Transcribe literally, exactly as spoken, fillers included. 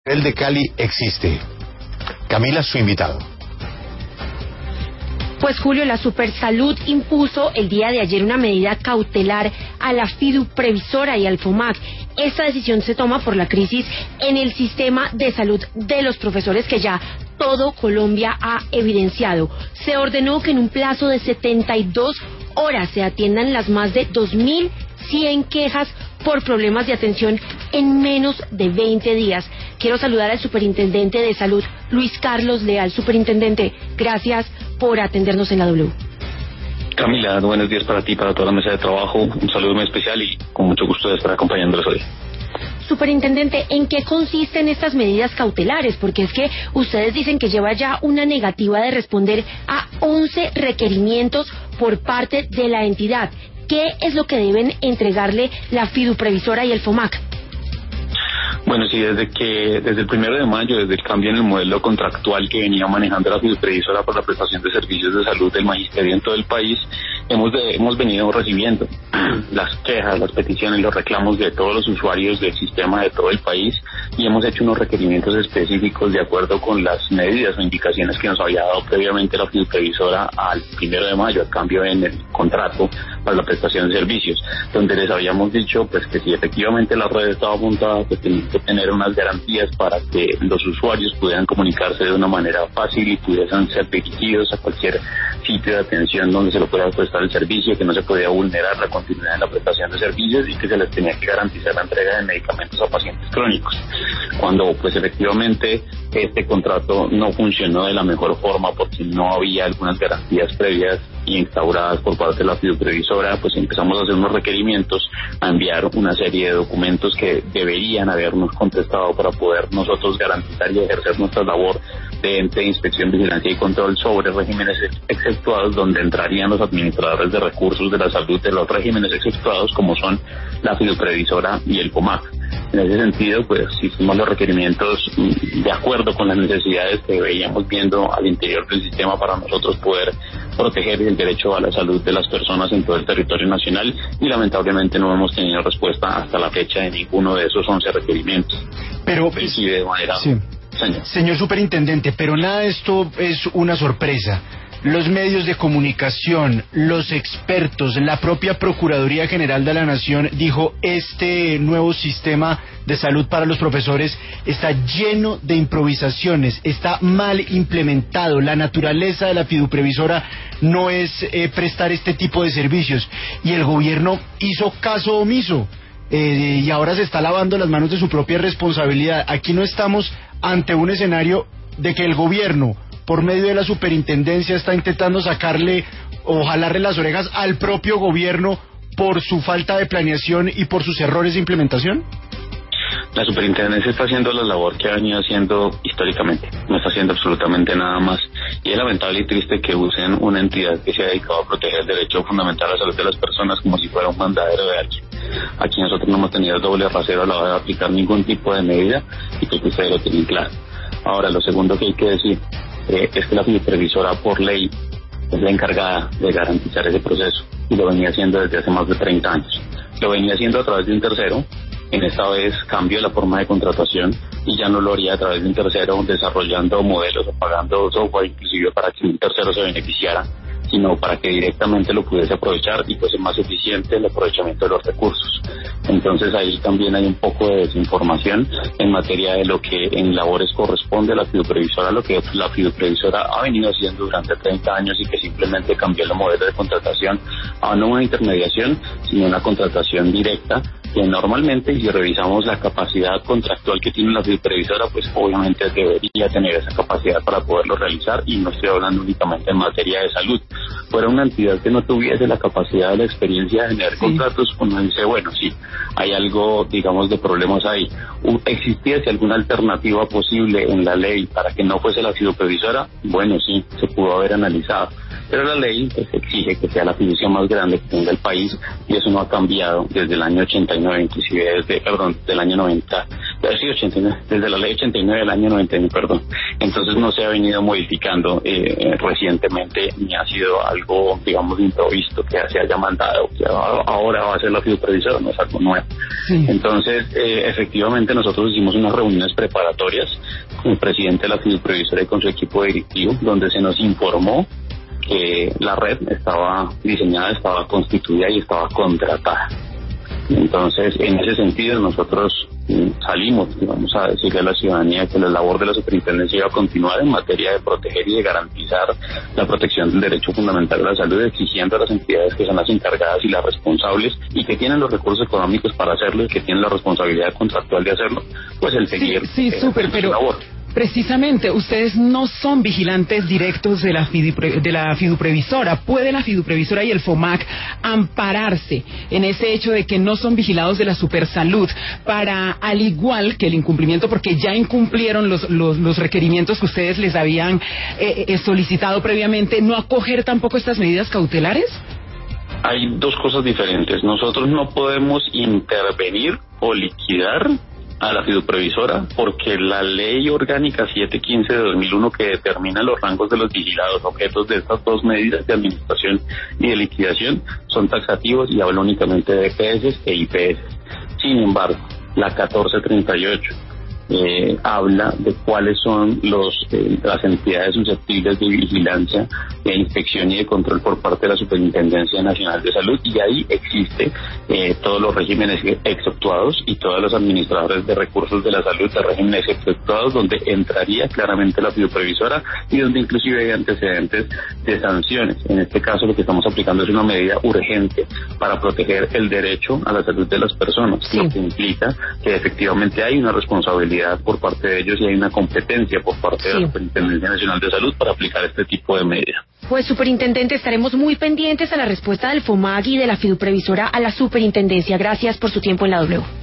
El de Cali existe. Camila, su invitado. Pues Julio, la Supersalud impuso el día de ayer una medida cautelar a la Fiduprevisora y al FOMAC. Esta decisión se toma por la crisis en el sistema de salud de los profesores que ya todo Colombia ha evidenciado. Se ordenó que en un plazo de setenta y dos horas se atiendan las más de dos mil cien quejas por problemas de atención en menos de veinte días. Quiero saludar al superintendente de salud, Luis Carlos Leal. Superintendente, gracias por atendernos en la W. Camila, buenos días para ti, para toda la mesa de trabajo. Un saludo muy especial y con mucho gusto de estar acompañándolos hoy. Superintendente, ¿en qué consisten estas medidas cautelares? Porque es que ustedes dicen que lleva ya una negativa de responder a once requerimientos por parte de la entidad. ¿Qué es lo que deben entregarle la Fiduprevisora y el FOMAC? Bueno, sí, desde que desde el primero de mayo, desde el cambio en el modelo contractual que venía manejando la Fiduprevisora por la prestación de servicios de salud del magisterio en todo el país, hemos de, hemos venido recibiendo las quejas, las peticiones, los reclamos de todos los usuarios del sistema de todo el país y hemos hecho unos requerimientos específicos de acuerdo con las medidas o indicaciones que nos había dado previamente la Fiduprevisora al primero de mayo, al cambio en el contrato para la prestación de servicios, donde les habíamos dicho pues que si efectivamente la red estaba montada, pues tenía que tener unas garantías para que los usuarios pudieran comunicarse de una manera fácil y pudiesen ser dirigidos a cualquier sitio de atención donde se lo pueda prestar el servicio, que no se podía vulnerar la continuidad en la prestación de servicios y que se les tenía que garantizar la entrega de medicamentos a pacientes crónicos. Cuando pues efectivamente este contrato no funcionó de la mejor forma porque no había algunas garantías previas y instauradas por parte de la Fiduprevisora, pues empezamos a hacer unos requerimientos, a enviar una serie de documentos que deberían habernos contestado para poder nosotros garantizar y ejercer nuestra labor de ente de inspección, vigilancia y control sobre regímenes exceptuados, donde entrarían los administradores de recursos de la salud de los regímenes exceptuados, como son la Fiduprevisora y el FOMAC. En ese sentido, pues hicimos los requerimientos de acuerdo con las necesidades que veíamos viendo al interior del sistema para nosotros poder proteger el derecho a la salud de las personas en todo el territorio nacional y lamentablemente no hemos tenido respuesta hasta la fecha de ninguno de esos once requerimientos. Pero, y sí, de manera... Sí. Señor. Señor superintendente, pero nada de esto es una sorpresa. Los medios de comunicación, los expertos, la propia Procuraduría General de la Nación dijo: este nuevo sistema de salud para los profesores está lleno de improvisaciones, está mal implementado, la naturaleza de la Fiduprevisora no es eh, prestar este tipo de servicios, y el gobierno hizo caso omiso. Eh, y ahora se está lavando las manos de su propia responsabilidad. Aquí no estamos ante un escenario de que el gobierno, por medio de la superintendencia, está intentando sacarle o jalarle las orejas al propio gobierno por su falta de planeación y por sus errores de implementación. La superintendencia está haciendo la labor que ha venido haciendo históricamente, no está haciendo absolutamente nada más, y es lamentable y triste que usen una entidad que se ha dedicado a proteger el derecho fundamental a la salud de las personas como si fuera un mandadero de alguien. Aquí nosotros no hemos tenido doble rasero a la hora de aplicar ningún tipo de medida y que ustedes lo tienen claro. Ahora, lo segundo que hay que decir eh, es que la Fiduprevisora por ley es la encargada de garantizar ese proceso y lo venía haciendo desde hace más de treinta años. Lo venía haciendo a través de un tercero. En esta vez cambió la forma de contratación y ya no lo haría a través de un tercero desarrollando modelos o pagando software inclusive para que un tercero se beneficiara, sino para que directamente lo pudiese aprovechar y fuese más eficiente el aprovechamiento de los recursos. Entonces ahí también hay un poco de desinformación en materia de lo que en labores corresponde a la Fiduprevisora, lo que la Fiduprevisora ha venido haciendo durante treinta años y que simplemente cambió el modelo de contratación a no una intermediación, sino una contratación directa, que normalmente, si revisamos la capacidad contractual que tiene la Fiduprevisora, pues obviamente debería tener esa capacidad para poderlo realizar, y no estoy hablando únicamente en materia de salud. Fuera una entidad que no tuviese la capacidad, la experiencia de generar sí. contratos, uno dice, bueno, sí, hay algo, digamos, de problemas ahí. ¿Existiese alguna alternativa posible en la ley para que no fuese la Fiduprevisora? Bueno, sí, se pudo haber analizado, pero la ley pues, exige que sea la fiducia más grande que tenga el país, y eso no ha cambiado desde el año ochenta y nueve, inclusive desde, perdón, del año noventa, sí, ochenta y nueve, desde la ley ochenta y nueve del año noventa y nueve, perdón. Entonces no se ha venido modificando eh, recientemente, ni ha sido algo, digamos, improvisto que se haya mandado, que ahora va a ser la fiduprevisora, no es algo nuevo. Sí. Entonces, eh, efectivamente, nosotros hicimos unas reuniones preparatorias con el presidente de la fiduprevisora y con su equipo directivo, donde se nos informó que la red estaba diseñada, estaba constituida y estaba contratada. Entonces, en ese sentido, nosotros salimos, vamos a decirle a la ciudadanía que la labor de la superintendencia iba a continuar en materia de proteger y de garantizar la protección del derecho fundamental a la salud, exigiendo a las entidades que son las encargadas y las responsables y que tienen los recursos económicos para hacerlo y que tienen la responsabilidad contractual de hacerlo, pues el seguir sí, sí, eh, súper, su pero... labor. Precisamente, ustedes no son vigilantes directos de la, fidupre, de la fiduprevisora. ¿Puede la fiduprevisora y el FOMAC ampararse en ese hecho de que no son vigilados de la Supersalud para, al igual que el incumplimiento, porque ya incumplieron los, los, los requerimientos que ustedes les habían eh, eh, solicitado previamente, no acoger tampoco estas medidas cautelares? Hay dos cosas diferentes. Nosotros no podemos intervenir o liquidar a la fiduprevisora, porque la ley orgánica setecientos quince de dos mil uno, que determina los rangos de los vigilados objetos de estas dos medidas de administración y de liquidación, son taxativos y habla únicamente de E P S e I P S. Sin embargo, la catorce treinta y ocho eh, habla de cuáles son los eh, las entidades susceptibles de vigilancia, de inspección y de control por parte de la Superintendencia Nacional de Salud, y ahí existe eh, todos los regímenes exceptuados y todos los administradores de recursos de la salud de regímenes exceptuados, donde entraría claramente la fiduprevisora y donde inclusive hay antecedentes de sanciones. En este caso lo que estamos aplicando es una medida urgente para proteger el derecho a la salud de las personas, sí. Lo que implica que efectivamente hay una responsabilidad por parte de ellos y hay una competencia por parte sí. de la Superintendencia Nacional de Salud para aplicar este tipo de medidas. Pues, superintendente, estaremos muy pendientes a la respuesta del FOMAC y de la fiduprevisora a la superintendencia. Gracias por su tiempo en la W.